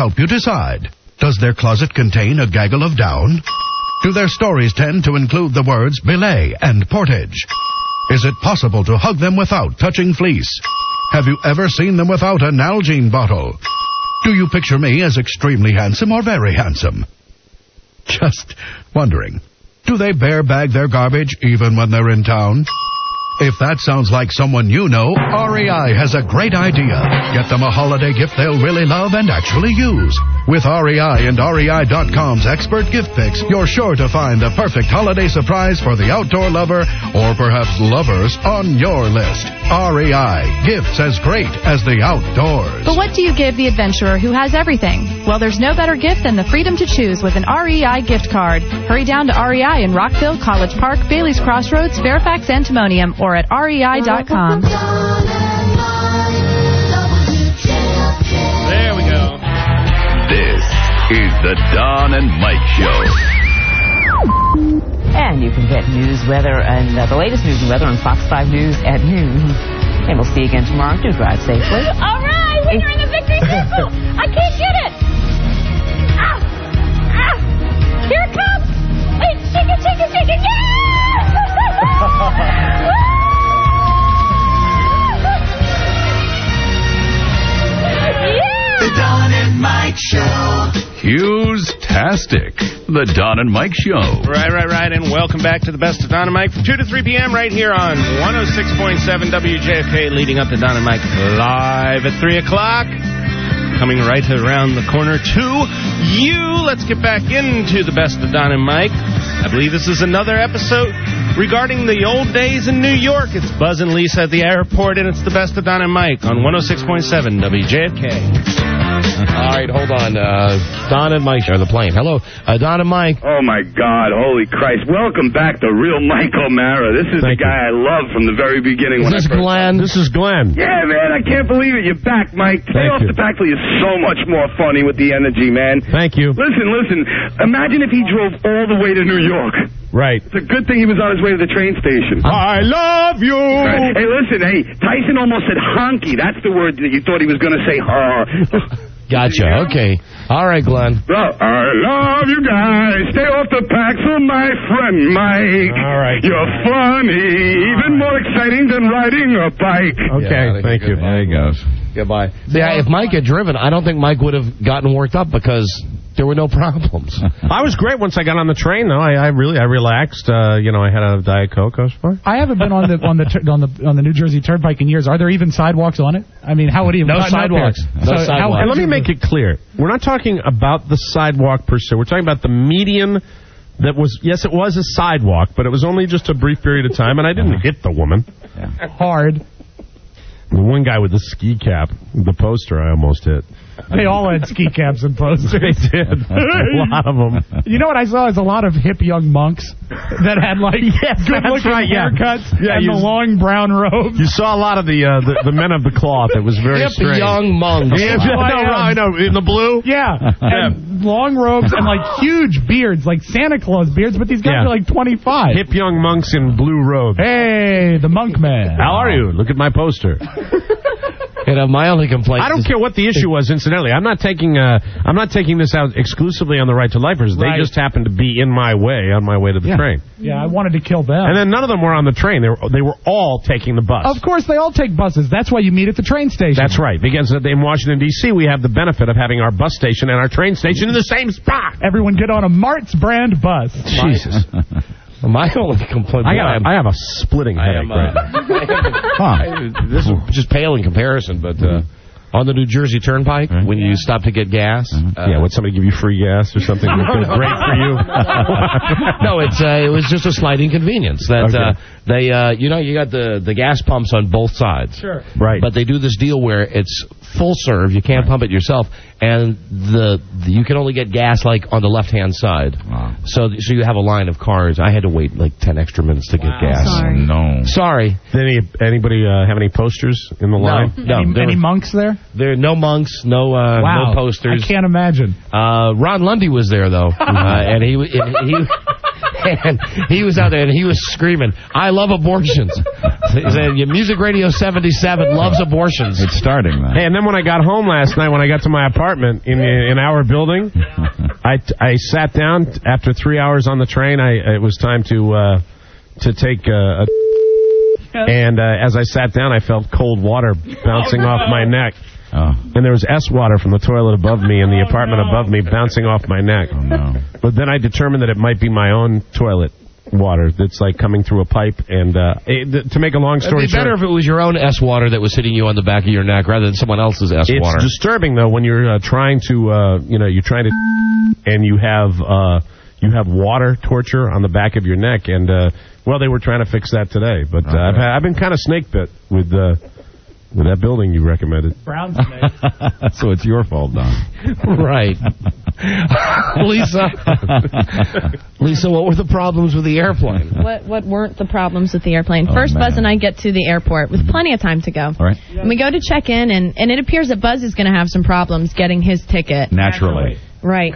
help you decide. Does their closet contain a gaggle of down? Do their stories tend to include the words belay and portage? Is it possible to hug them without touching fleece? Have you ever seen them without an Nalgene bottle? Do you picture me as extremely handsome or very handsome? Just wondering. Do they bear bag their garbage even when they're in town? If that sounds like someone you know, REI has a great idea. Get them a holiday gift they'll really love and actually use. With REI and REI.com's expert gift picks, you're sure to find the perfect holiday surprise for the outdoor lover, or perhaps lovers, on your list. REI, gifts as great as the outdoors. But what do you give the adventurer who has everything? Well, there's no better gift than the freedom to choose with an REI gift card. Hurry down to REI in Rockville, College Park, Bailey's Crossroads, Fairfax, and Timonium, or at REI.com. There we go. This is the Don and Mike Show. And you can get news, weather, and the latest news and weather on Fox 5 News at noon. And we'll see you again tomorrow. Do drive safely. All right, when you're in the victory circle. I can't get it. Here it comes. Wait, shake it, shake it, shake it. Yeah! The Don and Mike Show. Hughes-tastic. The Don and Mike Show. Right. And welcome back to the best of Don and Mike from 2 to 3 p.m. right here on 106.7 WJFK, leading up to Don and Mike live at 3 o'clock. Coming right around the corner to you. Let's get back into the best of Don and Mike. I believe this is another episode regarding the old days in New York. It's Buzz and Lisa at the airport, and it's the best of Don and Mike on 106.7 WJFK. All right, hold on. Don and Mike are the plane. Hello, Don and Mike. Oh, my God. Holy Christ. Welcome back to real Mike O'Mara. This is the guy I loved from the very beginning. Is this Glenn? This is Glenn. Yeah, man. I can't believe it. You're back, Mike. Stay off the back is so much more funny with the energy, man. Thank you. Listen. Imagine if he drove all the way to New York. Right. It's a good thing he was on his way to the train station. I love you. Right. Hey, listen. Hey, Tyson almost said honky. That's the word that you thought he was going to say. Gotcha. Okay. All right, Glenn. Well, I love you guys. Stay off the Paxil, my friend Mike. All right. You're funny. Even more exciting than riding a bike. Okay. Thank you. There he goes. Goodbye. Yeah, if Mike had driven, I don't think Mike would have gotten worked up because there were no problems. I was great once I got on the train, though. I relaxed. I had a Diet Coke. I was fine. I haven't been on the New Jersey Turnpike in years. Are there even sidewalks on it? I mean, how would he have gotten sidewalks? up there? No sidewalks. And let me make it clear. We're not talking about the sidewalk per se. We're talking about the median that was, yes, it was a sidewalk, but it was only just a brief period of time, and I didn't hit the woman. Yeah. Hard. The one guy with the ski cap, the poster, I almost hit. They all had ski caps and posters. They did. A lot of them. You know what I saw is a lot of hip young monks that had good-looking haircuts and the long brown robes. You saw a lot of the men of the cloth. It was very strange. Hip young monks. I know. In the blue? Yeah. And long robes and huge beards, like Santa Claus beards, but these guys are 25. Hip young monks in blue robes. Hey, the monk man. How are you? Look at my poster. My only complaint. I don't care what the issue was. Incidentally, I'm not taking this out exclusively on the Right to Lifers. They just happened to be in my way on my way to the train. Yeah, I wanted to kill them. And then none of them were on the train. They were all taking the bus. Of course, they all take buses. That's why you meet at the train station. That's right. Because in Washington D.C., we have the benefit of having our bus station and our train station in the same spot. Everyone get on a Martz brand bus. Jesus. My only complaint. I have a splitting headache right now. This is just pale in comparison, but on the New Jersey Turnpike, when you stop to get gas. Would somebody give you free gas or something? Great for you. No, it was just a slight inconvenience. That they, you got the gas pumps on both sides. Sure. Right. But they do this deal where it's full serve. You can't pump it yourself, and you can only get gas on the left-hand side. Wow. So you have a line of cars. I had to wait 10 extra minutes to get gas. Sorry. No. Sorry. Did anybody have any posters in the line? No. Any monks there? There are no monks, no posters. I can't imagine. Ron Lundy was there though, and he And he was out there, and he was screaming, "I love abortions." He said, Music Radio 77 loves abortions. It's starting, then. Hey, and then when I got home last night, when I got to my apartment in our building, I sat down after 3 hours on the train. It was time to take a... And as I sat down, I felt cold water bouncing off my neck. Oh. And there was S-water from the toilet above me in the apartment above me bouncing off my neck. Oh, no. But then I determined that it might be my own toilet water that's like coming through a pipe. And to make a long story short... It'd be better if it was your own S-water that was hitting you on the back of your neck rather than someone else's S-water. It's disturbing, though, when you're trying to, and you have water torture on the back of your neck. And, well, they were trying to fix that today. But I've been kind of snake bit with that building you recommended. Brown snake. So it's your fault, Don. Right. Lisa, what were the problems with the airplane? What weren't the problems with the airplane? First, Buzz and I get to the airport with plenty of time to go. All right. And we go to check in, and it appears that Buzz is going to have some problems getting his ticket. Naturally. Right.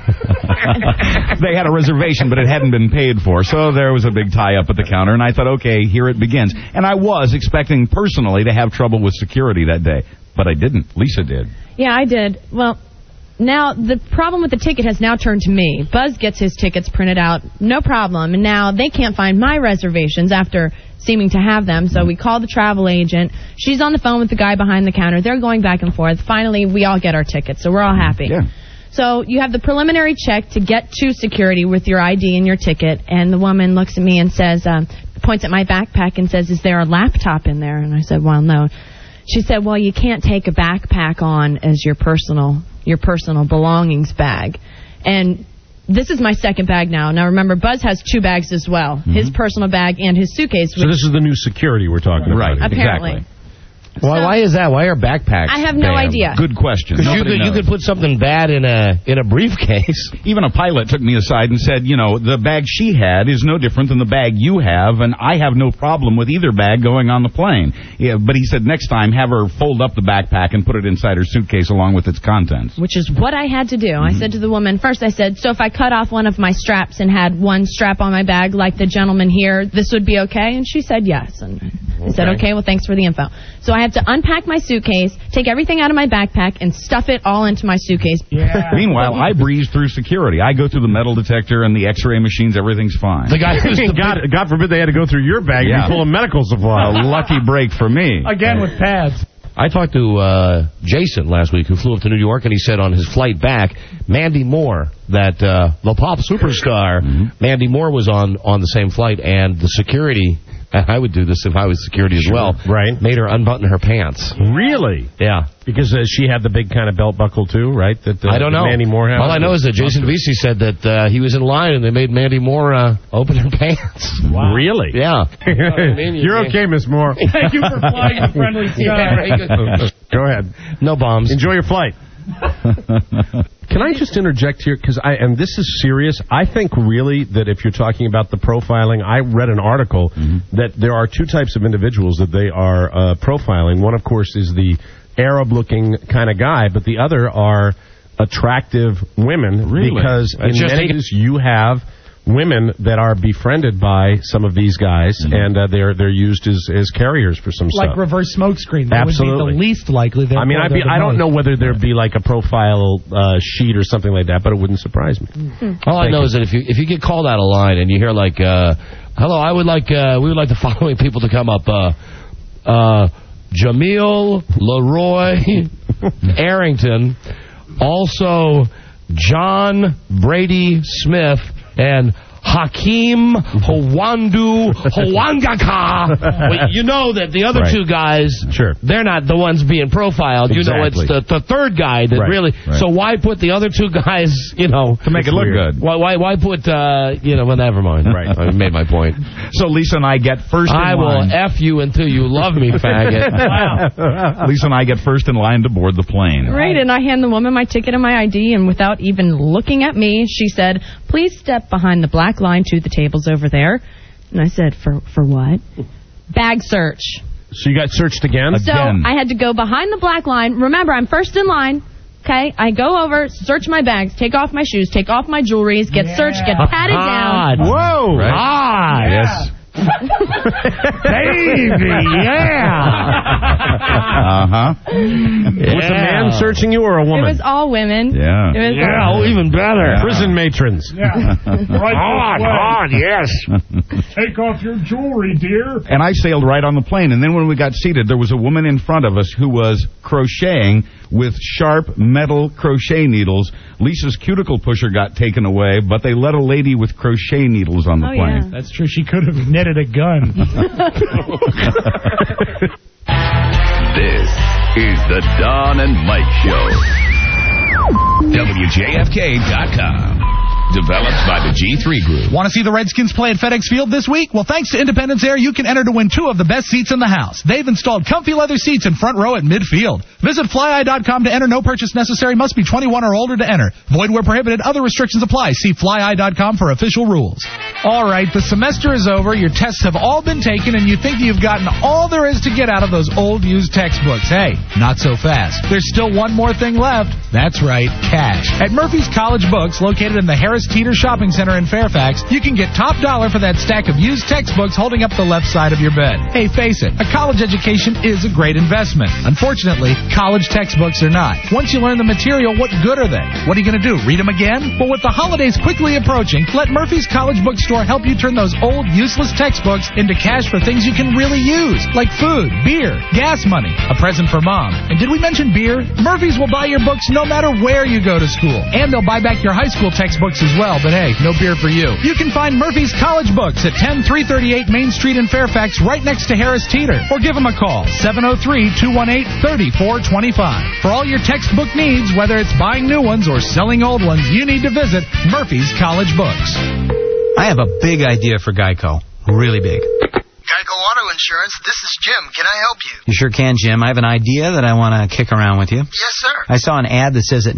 They had a reservation, but it hadn't been paid for, so there was a big tie-up at the counter, and I thought, okay, here it begins. And I was expecting personally to have trouble with security that day, but I didn't. Lisa did. Yeah, I did. Well, now the problem with the ticket has now turned to me. Buzz gets his tickets printed out, no problem, and now they can't find my reservations after seeming to have them, so we call the travel agent. She's on the phone with the guy behind the counter. They're going back and forth. Finally, we all get our tickets, so we're all happy. Yeah. So you have the preliminary check to get to security with your ID and your ticket, and the woman looks at me and says, points at my backpack and says, "Is there a laptop in there?" And I said, "Well, no." She said, "Well, you can't take a backpack on as your personal belongings bag." And this is my second bag now. Now, remember, Buzz has two bags as well, his personal bag and his suitcase. So this is the new security we're talking about. Right, apparently. Exactly. Why is that? Why are backpacks? I have no idea. Good question. Because you could put something bad in a briefcase. Even a pilot took me aside and said, the bag she had is no different than the bag you have, and I have no problem with either bag going on the plane. Yeah, but he said next time have her fold up the backpack and put it inside her suitcase along with its contents. Which is what I had to do. I said to the woman, first I said, so if I cut off one of my straps and had one strap on my bag like the gentleman here, this would be okay? And she said yes. And I said, okay, well, thanks for the info. So I had to unpack my suitcase, take everything out of my backpack, and stuff it all into my suitcase. Yeah. Meanwhile, I breeze through security. I go through the metal detector and the X-ray machines. Everything's fine. The guy who's God forbid they had to go through your bag and be full of medical supplies. A lucky break for me. Again with pads. I talked to Jason last week, who flew up to New York, and he said on his flight back, Mandy Moore, the pop superstar, Mandy Moore was on the same flight, and the security, and I would do this if I was security as well, made her unbutton her pants. Really? Yeah. Because she had the big kind of belt buckle, too, right? I don't know. Mandy Moore had. All I know is that Jason Vesey said that he was in line, and they made Mandy Moore open her pants. Wow. Really? Yeah. You're okay, Miss Moore. Thank you for flying a friendly sky. Go ahead. No bombs. Enjoy your flight. Can I just interject here? And this is serious. I think really that if you're talking about the profiling, I read an article that there are two types of individuals that they are profiling. One, of course, is the Arab-looking kind of guy, but the other are attractive women. Really? Because in many cases you have women that are befriended by some of these guys, and they're used as carriers for some stuff. Like reverse smokescreen. That Absolutely. would be the least likely. I mean, I don't know whether there'd be like a profile sheet or something like that, but it wouldn't surprise me. All I know is that if you get called out of line and you hear like, hello, we would like the following people to come up. Jamil Leroy Arrington, also John Brady Smith, and Hakeem Hwandu Hwangaka. Well, you know that the other two guys, they're not the ones being profiled. You know, it's the third guy that really... So why put the other two guys, to make it look good. Why put, well, never mind. Right. I made my point. So Lisa and I get first in line. I will F you until you love me, faggot. Wow. Lisa and I get first in line to board the plane. Right, and I hand the woman my ticket and my ID, and without even looking at me, she said, please step behind the black line to the tables over there. And I said, for what? Bag search. So you got searched again? So I had to go behind the black line. Remember, I'm first in line. Okay, I go over, search my bags, take off my shoes, take off my jewelries, get searched, get patted down. Whoa! Right. Ah, yes. Baby, yeah. Was the man searching you or a woman? It was all women. Yeah. It was Oh, even better. Yeah. Prison matrons. Yeah. On, yes. Take off your jewelry, dear. And I sailed right on the plane. And then when we got seated, there was a woman in front of us who was crocheting with sharp metal crochet needles. Lisa's cuticle pusher got taken away, but they let a lady with crochet needles on the plane. Yeah. That's true. She could have knitted a gun. This is the Don and Mike Show. WJFK.com. Developed by the G3 Group. Want to see the Redskins play at FedEx Field this week? Well, thanks to Independence Air, you can enter to win 2 of the best seats in the house. They've installed comfy leather seats in front row at midfield. Visit flyeye.com to enter. No purchase necessary. Must be 21 or older to enter. Void where prohibited. Other restrictions apply. See flyeye.com for official rules. All right, the semester is over. Your tests have all been taken, and you think you've gotten all there is to get out of those old used textbooks. Hey, not so fast. There's still one more thing left. That's right, cash. At Murphy's College Books, located in the Harris Teeter Shopping Center in Fairfax, you can get top dollar for that stack of used textbooks holding up the left side of your bed. Hey, face it, a college education is a great investment. Unfortunately, college textbooks are not. Once you learn the material, what good are they? What are you going to do, read them again? Well, with the holidays quickly approaching, let Murphy's College Bookstore help you turn those old, useless textbooks into cash for things you can really use, like food, beer, gas money, a present for mom. And did we mention beer? Murphy's will buy your books no matter where you go to school. And they'll buy back your high school textbooks as well, but hey, no beer for you. You can find Murphy's College Books at 10338 Main Street in Fairfax, right next to Harris Teeter. Or give them a call, 703-218-3425. For all your textbook needs, whether it's buying new ones or selling old ones, you need to visit Murphy's College Books. I have a big idea for Geico. Really big. Geico Auto Insurance, this is Jim. Can I help you? You sure can, Jim. I have an idea that I want to kick around with you. Yes, sir. I saw an ad that says that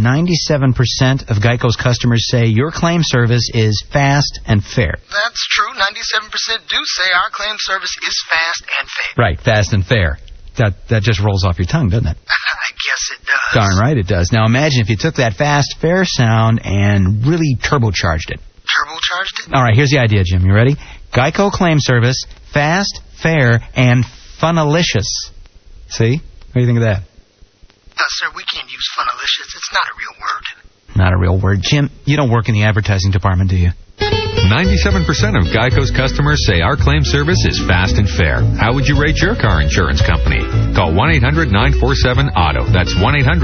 97% of Geico's customers say your claim service is fast and fair. That's true. 97% do say our claim service is fast and fair. Right, fast and fair. That just rolls off your tongue, doesn't it? I guess it does. Darn right it does. Now imagine if you took that fast, fair sound and really turbocharged it. Turbocharged it? All right, here's the idea, Jim. You ready? Geico claim service, fast, fair, and funalicious. See? What do you think of that? No, sir, we can't use funalicious. It's not a real word. Not a real word. Jim, you don't work in the advertising department, do you? 97% of Geico's customers say our claim service is fast and fair. How would you rate your car insurance company? Call 1-800-947-AUTO. That's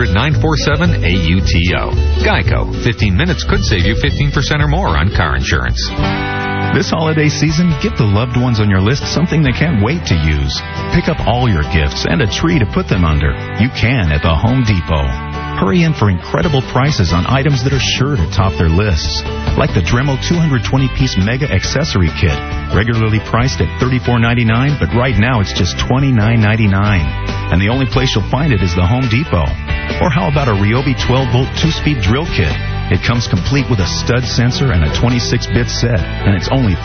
1-800-947-AUTO. Geico. 15 minutes could save you 15% or more on car insurance. This holiday season, give the loved ones on your list something they can't wait to use. Pick up all your gifts and a tree to put them under. You can at the Home Depot. Hurry in for incredible prices on items that are sure to top their lists. Like the Dremel 220-piece Mega Accessory Kit, regularly priced at $34.99, but right now it's just $29.99. And the only place you'll find it is the Home Depot. Or how about a Ryobi 12-volt 2-speed drill kit? It comes complete with a stud sensor and a 26-bit set, and it's only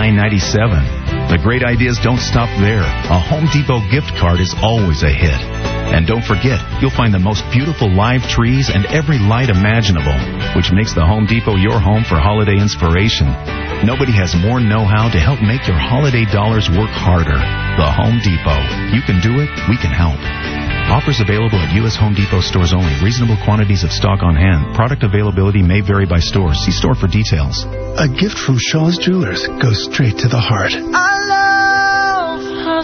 $59.97. The great ideas don't stop there. A Home Depot gift card is always a hit. And don't forget, you'll find the most beautiful live trees and every light imaginable, which makes the Home Depot your home for holiday inspiration. Nobody has more know-how to help make your holiday dollars work harder. The Home Depot. You can do it, we can help. Offers available at U.S. Home Depot stores only. Reasonable quantities of stock on hand. Product availability may vary by store. See store for details. A gift from Shaw's Jewelers goes straight to the heart. I love her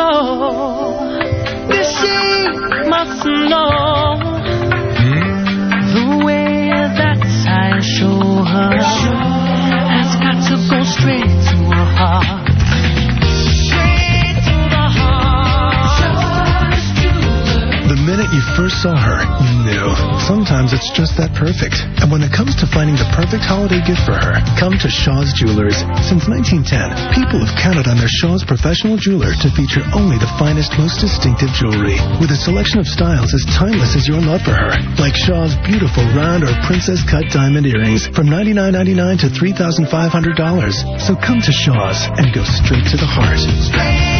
so. This she must know. The way that I show her has got to go straight to her heart. The minute you first saw her, you knew. Sometimes it's just that perfect. And when it comes to finding the perfect holiday gift for her, come to Shaw's Jewelers. Since 1910, people have counted on their Shaw's professional jeweler to feature only the finest, most distinctive jewelry, with a selection of styles as timeless as your love for her. Like Shaw's beautiful round or princess-cut diamond earrings from $99.99 to $3,500. So come to Shaw's and go straight to the heart.